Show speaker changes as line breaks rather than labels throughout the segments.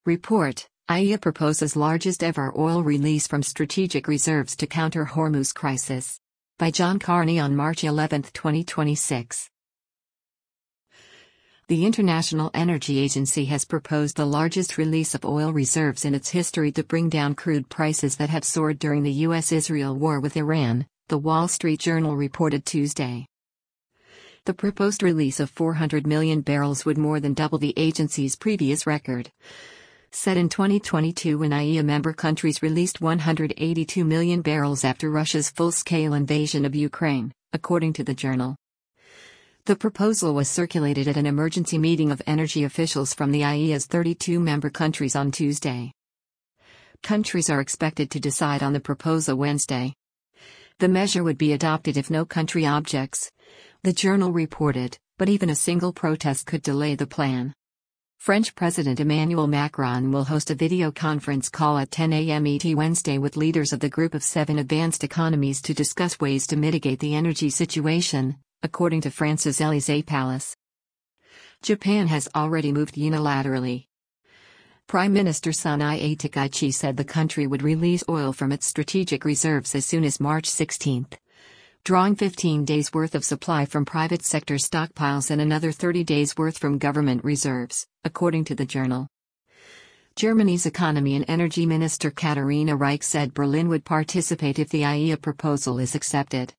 Report: IEA proposes largest ever oil release from strategic reserves to counter Hormuz crisis. By John Carney on March 11, 2026. The International Energy Agency has proposed the largest release of oil reserves in its history to bring down crude prices that have soared during the U.S.-Israel war with Iran, The Wall Street Journal reported Tuesday. The proposed release of 400 million barrels would more than double the agency's previous record, set in 2022 when IEA member countries released 182 million barrels after Russia's full-scale invasion of Ukraine, according to the journal. The proposal was circulated at an emergency meeting of energy officials from the IEA's 32 member countries on Tuesday. Countries are expected to decide on the proposal Wednesday. The measure would be adopted if no country objects, the journal reported, but even a single protest could delay the plan. French President Emmanuel Macron will host a video conference call at 10 a.m. ET Wednesday with leaders of the Group of 7 advanced economies to discuss ways to mitigate the energy situation, according to France's Élysée Palace. Japan has already moved unilaterally. Prime Minister Sanae Takaichi said the country would release oil from its strategic reserves as soon as March 16, drawing 15 days' worth of supply from private sector stockpiles and another 30 days' worth from government reserves, according to the journal. Germany's Economy and Energy Minister Katharina Reich said Berlin would participate if the IEA proposal is accepted.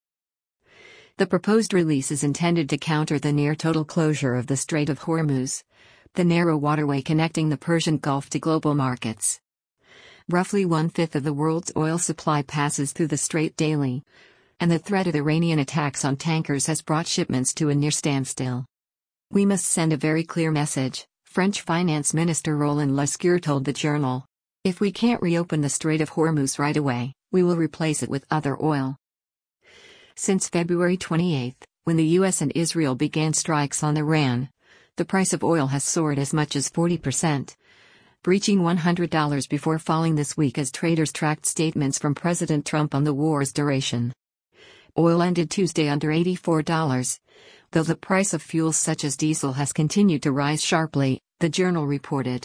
The proposed release is intended to counter the near-total closure of the Strait of Hormuz, the narrow waterway connecting the Persian Gulf to global markets. Roughly one-fifth of the world's oil supply passes through the strait daily, and the threat of Iranian attacks on tankers has brought shipments to a near standstill. "We must send a very clear message," French Finance Minister Roland Lescure told the journal. "If we can't reopen the Strait of Hormuz right away, we will replace it with other oil." Since February 28, when the U.S. and Israel began strikes on Iran, the price of oil has soared as much as 40%, breaching $100 before falling this week as traders tracked statements from President Trump on the war's duration. Oil ended Tuesday under $84, though the price of fuels such as diesel has continued to rise sharply, the journal reported.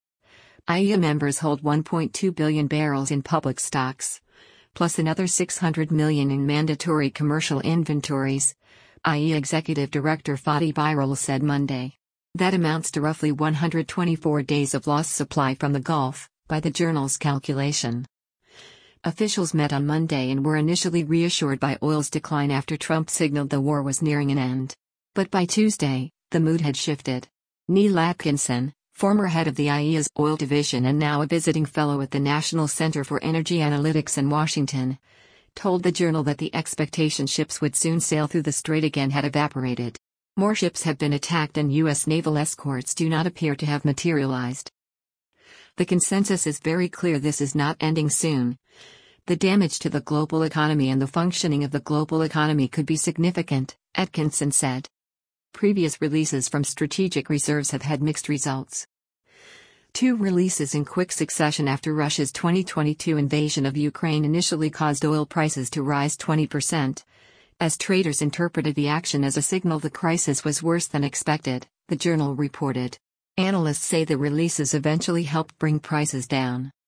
IEA members hold 1.2 billion barrels in public stocks, plus another 600 million in mandatory commercial inventories, IEA Executive Director Fatih Birol said Monday. That amounts to roughly 124 days of lost supply from the Gulf, by the journal's calculation. Officials met on Monday and were initially reassured by oil's decline after Trump signaled the war was nearing an end. But by Tuesday, the mood had shifted. Neil Atkinson, former head of the IEA's oil division and now a visiting fellow at the National Center for Energy Analytics in Washington, told the journal that the expectation ships would soon sail through the strait again had evaporated. More ships have been attacked and U.S. naval escorts do not appear to have materialized. The consensus is very clear: this is not ending soon. The damage to the global economy and the functioning of the global economy could be significant, Atkinson said. Previous releases from strategic reserves have had mixed results. Two releases in quick succession after Russia's 2022 invasion of Ukraine initially caused oil prices to rise 20%, as traders interpreted the action as a signal the crisis was worse than expected, the journal reported. Analysts say the releases eventually helped bring prices down.